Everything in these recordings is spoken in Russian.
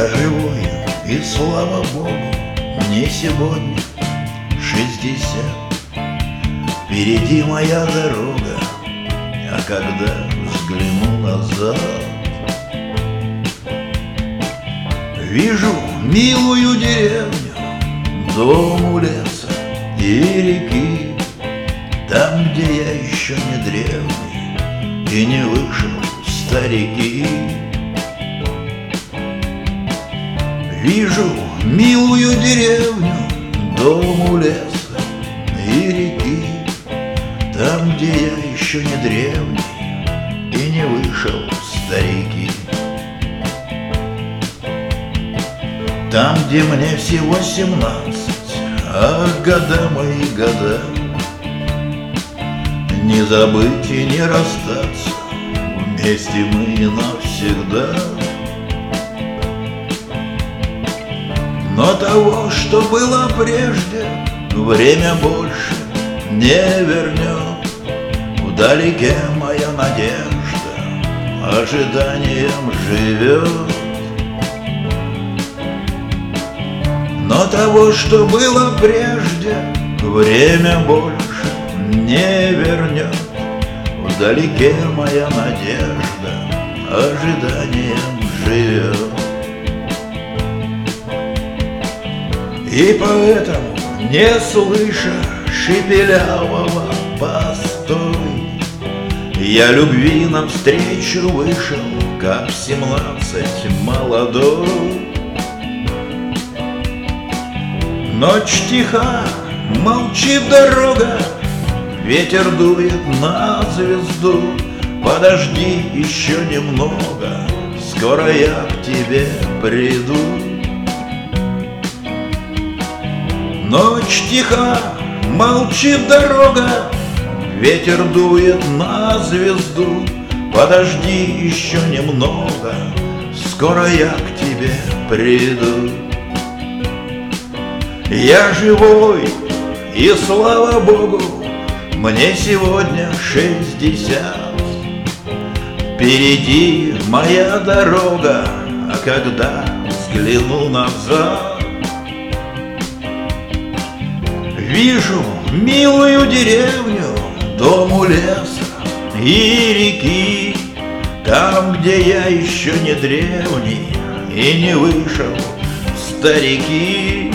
Я живой, и слава Богу, мне сегодня 60. Впереди моя дорога, а когда взгляну назад, вижу милую деревню, дом у леса и реки, там, где я еще не древний и не вышел старики. Вижу милую деревню, дом у леса и реки, там, где я еще не древний и не вышел старики. Там, где мне всего 17, а года мои года, не забыть и не расстаться, вместе мы навсегда. Но того, что было прежде, время больше не вернет. Вдалеке моя надежда ожиданием живет. Но того, что было прежде, время больше не вернет. Вдалеке моя надежда ожиданием живет. И поэтому, не слыша шепелявого «постой», я любви навстречу вышел, как в 17 молодой. Ночь тиха, молчит дорога, ветер дует на звезду. Подожди еще немного, скоро я к тебе приду. Ночь тиха, молчит дорога, ветер дует на звезду. Подожди еще немного, скоро я к тебе приду. Я живой, и слава Богу, мне сегодня 60. Впереди моя дорога, а когда взгляну назад, вижу милую деревню, дом у леса и реки, там, где я еще не древний и не вышел старики.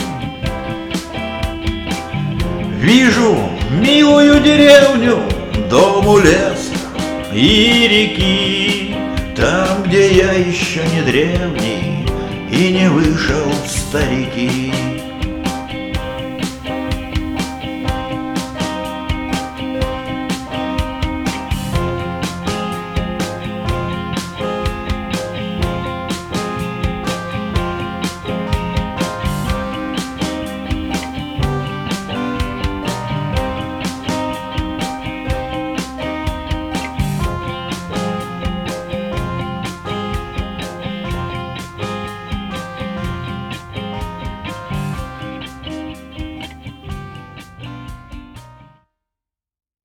Вижу милую деревню, дом у леса и реки, там, где я еще не древний и не вышел старики.